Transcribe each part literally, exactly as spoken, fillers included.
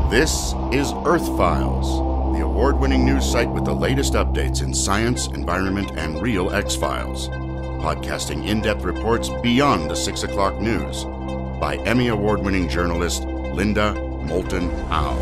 This is Earth Files, the award-winning news site with the latest updates in science, environment, and real X-Files. Podcasting in-depth reports beyond the six o'clock news by Emmy Award-winning journalist Linda Moulton Howe.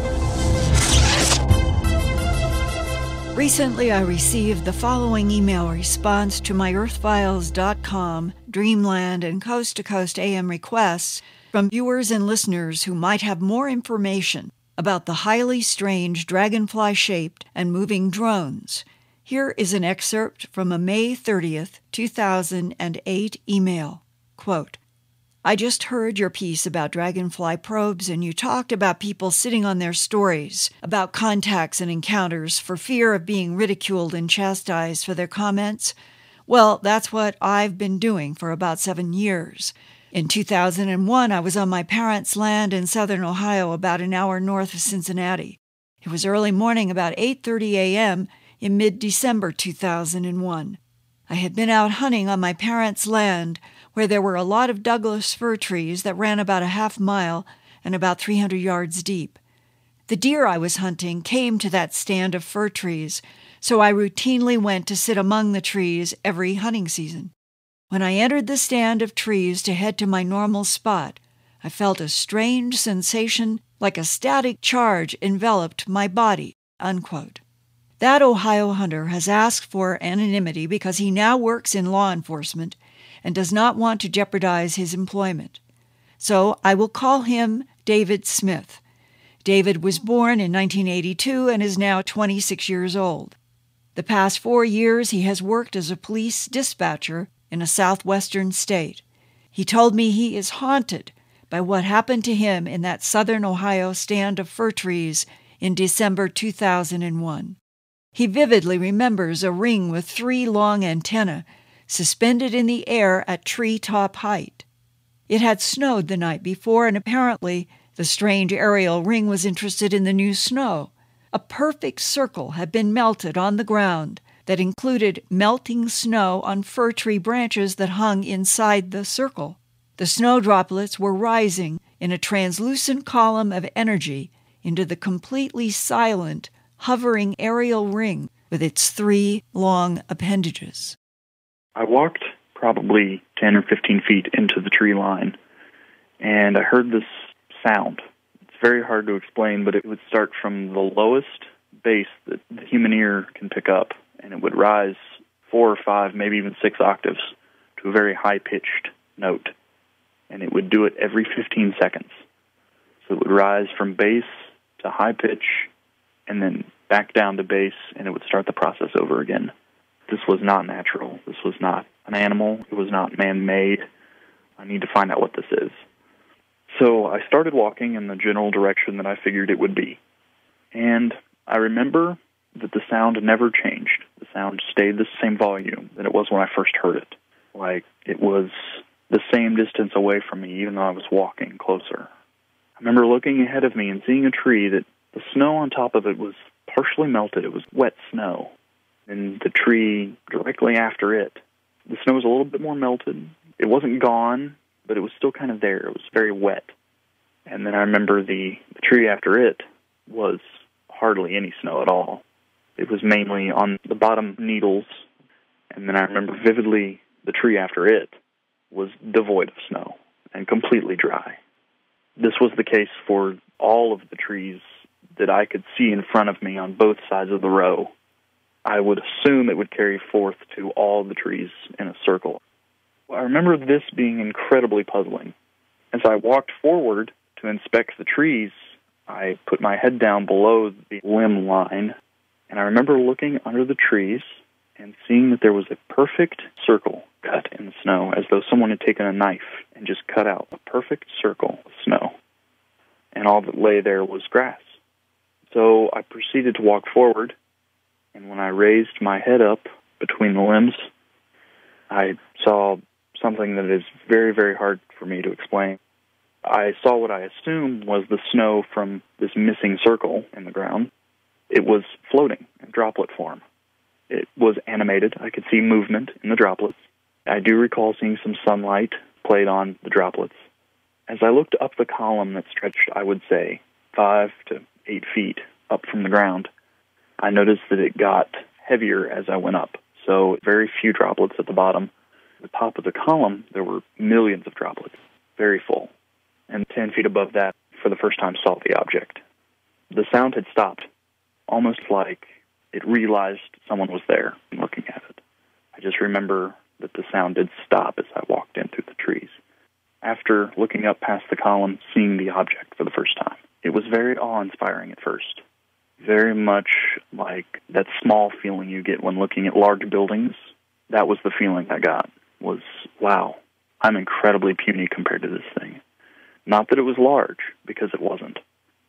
Recently, I received the following email response to my earth files dot com, Dreamland, and Coast to Coast A M requests from viewers and listeners who might have more information about the highly strange dragonfly-shaped and moving drones. Here is an excerpt from a May thirtieth, two thousand eight email. Quote, I just heard your piece about dragonfly probes, and you talked about people sitting on their stories about contacts and encounters for fear of being ridiculed and chastised for their comments. Well, that's what I've been doing for about seven years. In two thousand one, I was on my parents' land in southern Ohio, about an hour north of Cincinnati. It was early morning, about eight thirty a.m. in mid-December two thousand one. I had been out hunting on my parents' land, where there were a lot of Douglas fir trees that ran about a half mile and about three hundred yards deep. The deer I was hunting came to that stand of fir trees, so I routinely went to sit among the trees every hunting season. When I entered the stand of trees to head to my normal spot, I felt a strange sensation like a static charge enveloped my body, unquote. That Ohio hunter has asked for anonymity because he now works in law enforcement and does not want to jeopardize his employment. So I will call him David Smith. David was born in nineteen eighty-two and is now twenty-six years old. The past four years he has worked as a police dispatcher in a southwestern state. He told me he is haunted by what happened to him in that southern Ohio stand of fir trees in December two thousand one. He vividly remembers a ring with three long antennae suspended in the air at treetop height. It had snowed the night before, and apparently the strange aerial ring was interested in the new snow. A perfect circle had been melted on the ground that included melting snow on fir tree branches that hung inside the circle. The snow droplets were rising in a translucent column of energy into the completely silent, hovering aerial ring with its three long appendages. I walked probably ten or fifteen feet into the tree line, and I heard this sound. It's very hard to explain, but it would start from the lowest bass that the human ear can pick up, and it would rise four or five, maybe even six octaves to a very high-pitched note. And it would do it every fifteen seconds. So it would rise from bass to high pitch, and then back down to bass, and it would start the process over again. This was not natural. This was not an animal. It was not man-made. I need to find out what this is. So I started walking in the general direction that I figured it would be. And I remember that the sound never changed. The sound stayed the same volume that it was when I first heard it. Like it was the same distance away from me, even though I was walking closer. I remember looking ahead of me and seeing a tree that the snow on top of it was partially melted. It was wet snow. And the tree directly after it, the snow was a little bit more melted. It wasn't gone, but it was still kind of there. It was very wet. And then I remember the, the tree after it was hardly any snow at all. It was mainly on the bottom needles. And then I remember vividly the tree after it was devoid of snow and completely dry. This was the case for all of the trees that I could see in front of me on both sides of the row. I would assume it would carry forth to all the trees in a circle. I remember this being incredibly puzzling. As I walked forward to inspect the trees, I put my head down below the limb line, and I remember looking under the trees and seeing that there was a perfect circle cut in the snow, as though someone had taken a knife and just cut out a perfect circle of snow. And all that lay there was grass. So I proceeded to walk forward, and when I raised my head up between the limbs, I saw something that is very, very hard for me to explain. I saw what I assumed was the snow from this missing circle in the ground. It was floating in droplet form. It was animated. I could see movement in the droplets. I do recall seeing some sunlight played on the droplets. As I looked up the column that stretched, I would say, five to eight feet up from the ground, I noticed that it got heavier as I went up. So very few droplets at the bottom. At the top of the column, there were millions of droplets, very full. And ten feet above that, for the first time, saw the object. The sound had stopped, almost like it realized someone was there looking at it. I just remember that the sound did stop as I walked in through the trees. After looking up past the column, seeing the object for the first time, it was very awe-inspiring at first. Very much like that small feeling you get when looking at large buildings. That was the feeling I got, was, wow, I'm incredibly puny compared to this thing. Not that it was large, because it wasn't.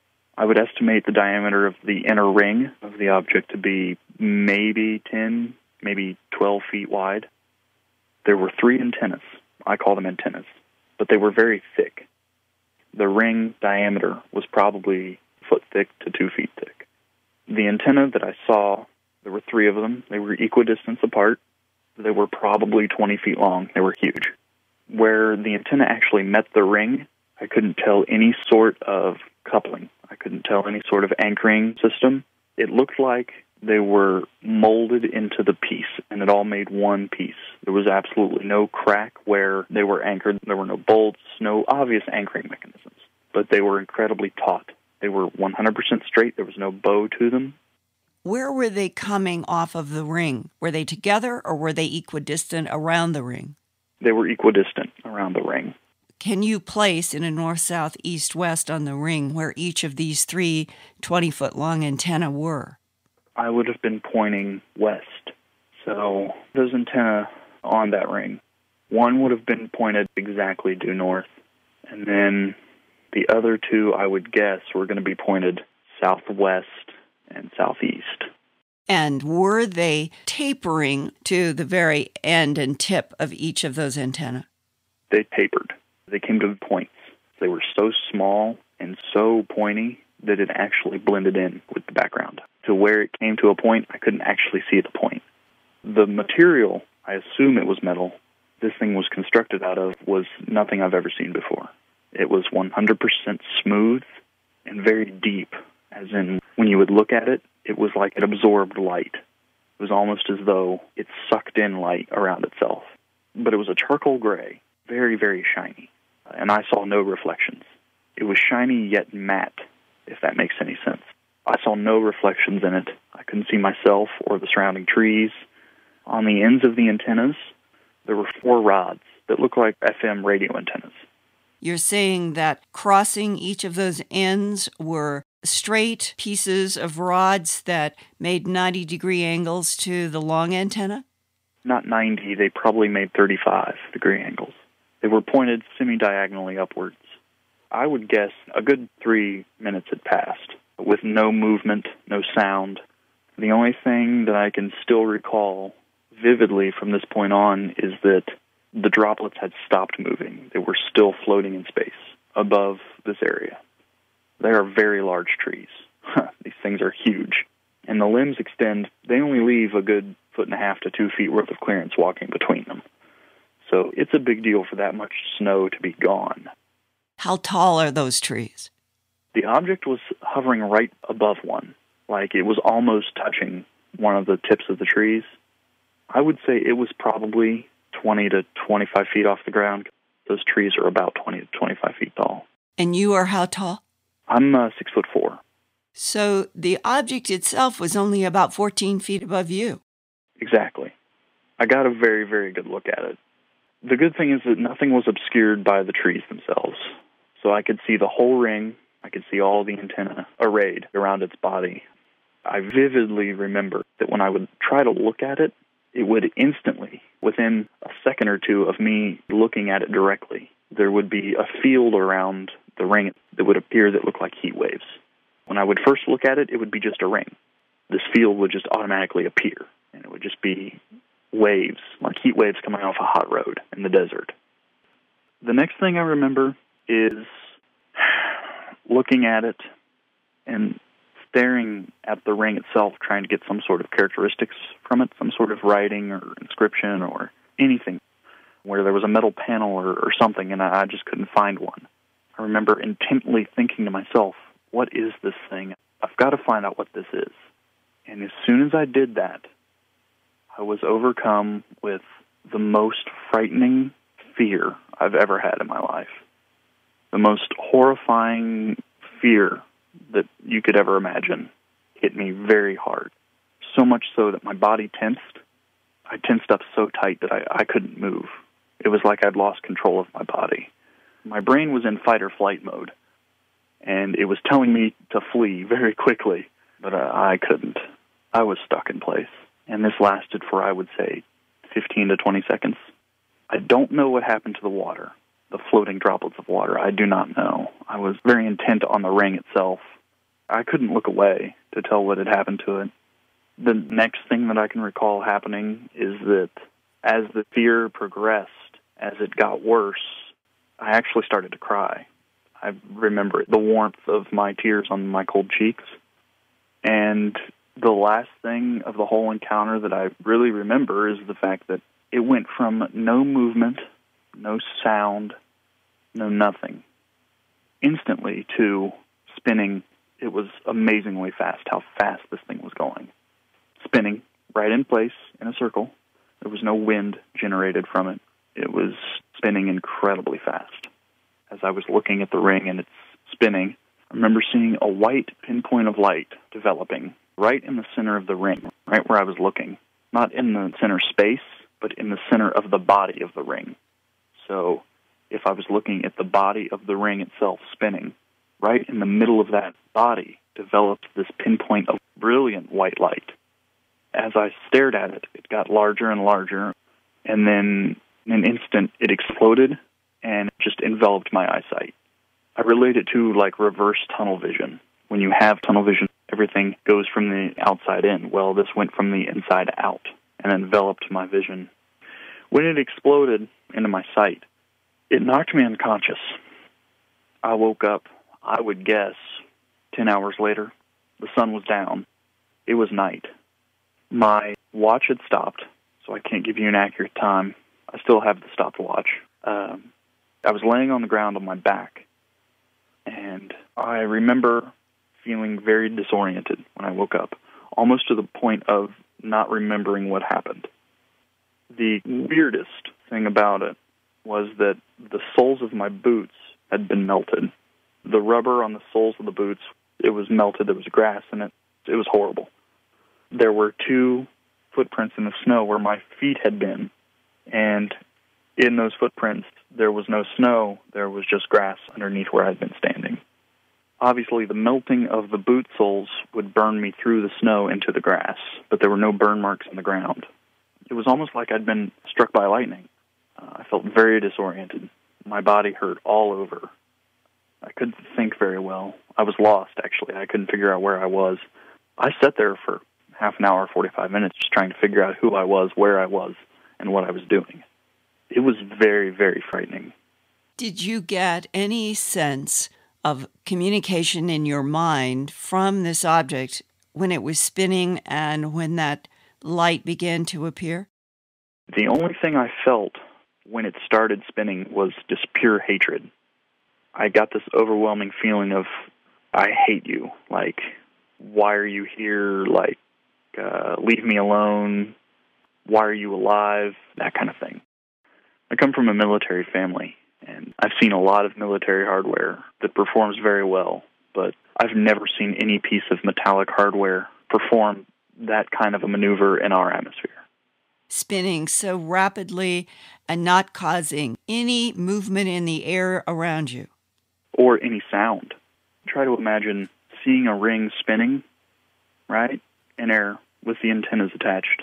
I would estimate the diameter of the inner ring of the object to be maybe ten, maybe twelve feet wide. There were three antennas. I call them antennas, but they were very thick. The ring diameter was probably a foot thick to two feet thick. The antenna that I saw, there were three of them. They were equidistant apart. They were probably twenty feet long. They were huge. Where the antenna actually met the ring, I couldn't tell any sort of coupling. I couldn't tell any sort of anchoring system. It looked like they were molded into the piece, and it all made one piece. There was absolutely no crack where they were anchored. There were no bolts, no obvious anchoring mechanisms. But they were incredibly taut. They were one hundred percent straight. There was no bow to them. Where were they coming off of the ring? Were they together, or were they equidistant around the ring? They were equidistant around the ring. Can you place in a north, south, east, west on the ring where each of these three twenty-foot-long antennae were? I would have been pointing west. So those antennae on that ring, one would have been pointed exactly due north, and then the other two, I would guess, were going to be pointed southwest and southeast. And were they tapering to the very end and tip of each of those antennae? They tapered. They came to points. They were so small and so pointy that it actually blended in with the background. To where it came to a point, I couldn't actually see the point. The material, I assume it was metal, this thing was constructed out of, was nothing I've ever seen before. It was one hundred percent smooth and very deep, as in when you would look at it, it was like it absorbed light. It was almost as though it sucked in light around itself. But it was a charcoal gray, very, very shiny, and I saw no reflections. It was shiny yet matte, if that makes any sense. I saw no reflections in it. I couldn't see myself or the surrounding trees. On the ends of the antennas, there were four rods that looked like F M radio antennas. You're saying that crossing each of those ends were straight pieces of rods that made ninety-degree angles to the long antenna? Not ninety, they probably made thirty-five degree angles. They were pointed semi-diagonally upwards. I would guess a good three minutes had passed, with no movement, no sound. The only thing that I can still recall vividly from this point on is that the droplets had stopped moving. They were still floating in space above this area. They are very large trees. These things are huge. And the limbs extend, they only leave a good foot and a half to two feet worth of clearance walking between them. So it's a big deal for that much snow to be gone. How tall are those trees? The object was hovering right above one, like it was almost touching one of the tips of the trees. I would say it was probably twenty to twenty-five feet off the ground. Those trees are about twenty to twenty-five feet tall. And you are how tall? I'm uh, six foot four. So the object itself was only about fourteen feet above you. Exactly. I got a very, very good look at it. The good thing is that nothing was obscured by the trees themselves. So I could see the whole ring. I could see all the antennae arrayed around its body. I vividly remember that when I would try to look at it, it would instantly, within a second or two of me looking at it directly, there would be a field around the ring that would appear that looked like heat waves. When I would first look at it, it would be just a ring. This field would just automatically appear, and it would just be waves, like heat waves coming off a hot road in the desert. The next thing I remember is looking at it and staring at the ring itself, trying to get some sort of characteristics from it, some sort of writing or inscription or anything, where there was a metal panel or, or something, and I, I just couldn't find one. I remember intently thinking to myself, what is this thing? I've got to find out what this is. And as soon as I did that, I was overcome with the most frightening fear I've ever had in my life. The most horrifying fear that you could ever imagine hit me very hard. So much so that my body tensed. I tensed up so tight that I, I couldn't move. It was like I'd lost control of my body. My brain was in fight or flight mode, and it was telling me to flee very quickly, but uh, I couldn't. I was stuck in place, and this lasted for, I would say, fifteen to twenty seconds. I don't know what happened to the water, the floating droplets of water. I do not know. I was very intent on the ring itself. I couldn't look away to tell what had happened to it. The next thing that I can recall happening is that as the fear progressed, as it got worse, I actually started to cry. I remember the warmth of my tears on my cold cheeks. And the last thing of the whole encounter that I really remember is the fact that it went from no movement, no sound, no nothing, instantly to spinning. It was amazingly fast how fast this thing was going. Spinning right in place in a circle. There was no wind generated from it. It was spinning incredibly fast. As I was looking at the ring and it's spinning, I remember seeing a white pinpoint of light developing right in the center of the ring, right where I was looking. Not in the center space, but in the center of the body of the ring. So if I was looking at the body of the ring itself spinning, right in the middle of that body developed this pinpoint of brilliant white light. As I stared at it, it got larger and larger, and then in an instant it exploded and just enveloped my eyesight. I relate it to like reverse tunnel vision. When you have tunnel vision, everything goes from the outside in. Well, this went from the inside out and enveloped my vision. When it exploded into my sight, it knocked me unconscious. I woke up, I would guess, ten hours later. The sun was down. It was night. My watch had stopped, so I can't give you an accurate time. I still have the stopwatch. Um, I was laying on the ground on my back, and I remember feeling very disoriented when I woke up, almost to the point of not remembering what happened. The weirdest thing about it was that the soles of my boots had been melted. The rubber on the soles of the boots, it was melted. There was grass in it. It was horrible. There were two footprints in the snow where my feet had been, and in those footprints, there was no snow. There was just grass underneath where I'd been standing. Obviously, the melting of the boot soles would burn me through the snow into the grass, but there were no burn marks on the ground. It was almost like I'd been struck by lightning. Uh, I felt very disoriented. My body hurt all over. I couldn't think very well. I was lost, actually. I couldn't figure out where I was. I sat there for half an hour, forty-five minutes, just trying to figure out who I was, where I was, and what I was doing. It was very, very frightening. Did you get any sense of communication in your mind from this object when it was spinning and when that light began to appear? The only thing I felt when it started spinning was just pure hatred. I got this overwhelming feeling of, I hate you. Like, why are you here? Like, uh, leave me alone. Why are you alive? That kind of thing. I come from a military family, and I've seen a lot of military hardware that performs very well, but I've never seen any piece of metallic hardware perform that kind of a maneuver in our atmosphere. Spinning so rapidly and not causing any movement in the air around you. Or any sound. Try to imagine seeing a ring spinning, right, in air with the antennas attached,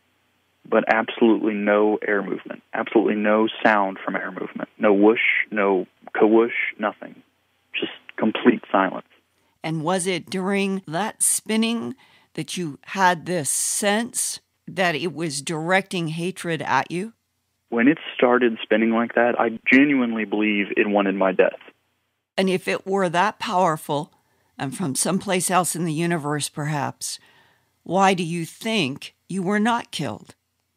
but absolutely no air movement, absolutely no sound from air movement, no whoosh, no ka-whoosh, nothing, just complete silence. And was it during that spinning that you had this sense that it was directing hatred at you? When it started spinning like that, I genuinely believe it wanted my death. And if it were that powerful, and from someplace else in the universe perhaps, why do you think you were not killed?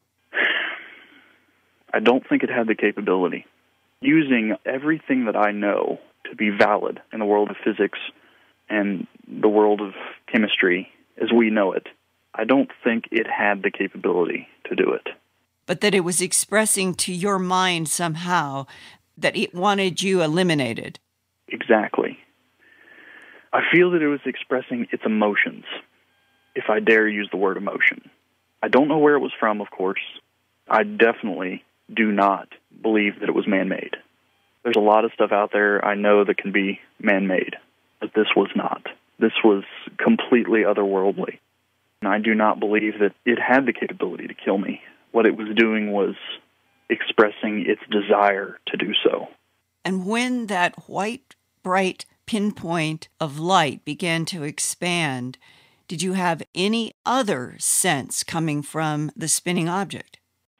I don't think it had the capability. Using everything that I know to be valid in the world of physics, and the world of chemistry as we know it, I don't think it had the capability to do it. But that it was expressing to your mind somehow that it wanted you eliminated. Exactly. I feel that it was expressing its emotions, if I dare use the word emotion. I don't know where it was from, of course. I definitely do not believe that it was man-made. There's a lot of stuff out there I know that can be man-made, but this was not. This was completely otherworldly. And I do not believe that it had the capability to kill me. What it was doing was expressing its desire to do so. And when that white, bright pinpoint of light began to expand, did you have any other sense coming from the spinning object?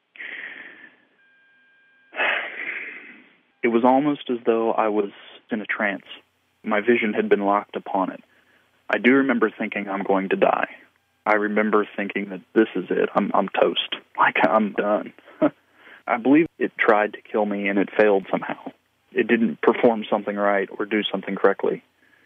It was almost as though I was in a trance. My vision had been locked upon it. I do remember thinking I'm going to die. I remember thinking that this is it. I'm, I'm toast. Like, I'm done. I believe it tried to kill me and it failed somehow. It didn't perform something right or do something correctly.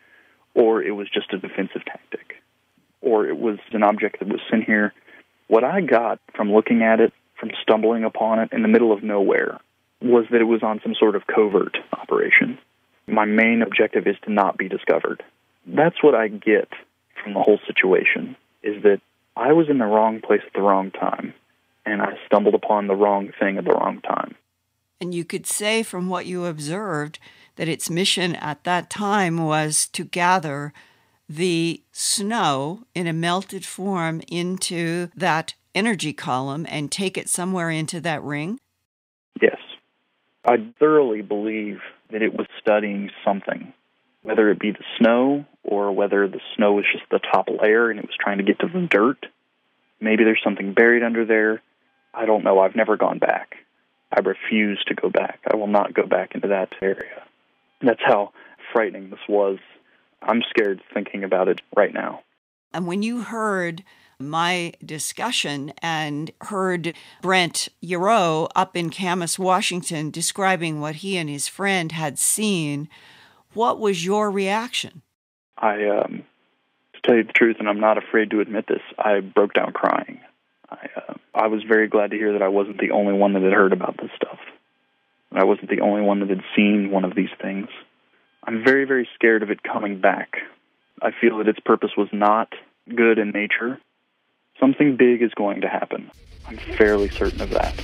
Or it was just a defensive tactic. Or it was an object that was sent here. What I got from looking at it, from stumbling upon it in the middle of nowhere, was that it was on some sort of covert operation. My main objective is to not be discovered. That's what I get from the whole situation, is that I was in the wrong place at the wrong time, and I stumbled upon the wrong thing at the wrong time. And you could say from what you observed that its mission at that time was to gather the snow in a melted form into that energy column and take it somewhere into that ring? Yes. I thoroughly believe that it was studying something, whether it be the snow or whether the snow was just the top layer and it was trying to get to the dirt. Maybe there's something buried under there. I don't know. I've never gone back. I refuse to go back. I will not go back into that area. That's how frightening this was. I'm scared thinking about it right now. And when you heard my discussion and heard Brent Yarrow up in Camas, Washington, describing what he and his friend had seen, what was your reaction? I, um, to tell you the truth, and I'm not afraid to admit this, I broke down crying. I, uh, I was very glad to hear that I wasn't the only one that had heard about this stuff. I wasn't the only one that had seen one of these things. I'm very, very scared of it coming back. I feel that its purpose was not good in nature. Something big is going to happen. I'm fairly certain of that.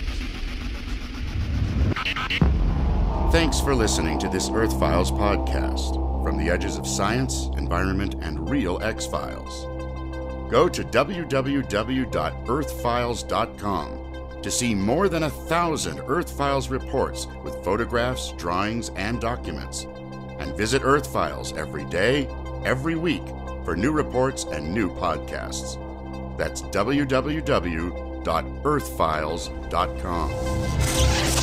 Thanks for listening to this Earth Files podcast, from the edges of science, environment, and real X-Files. Go to w w w dot earth files dot com to see more than a thousand Earth Files reports with photographs, drawings, and documents. And visit Earth Files every day, every week, for new reports and new podcasts. That's w w w dot earth files dot com.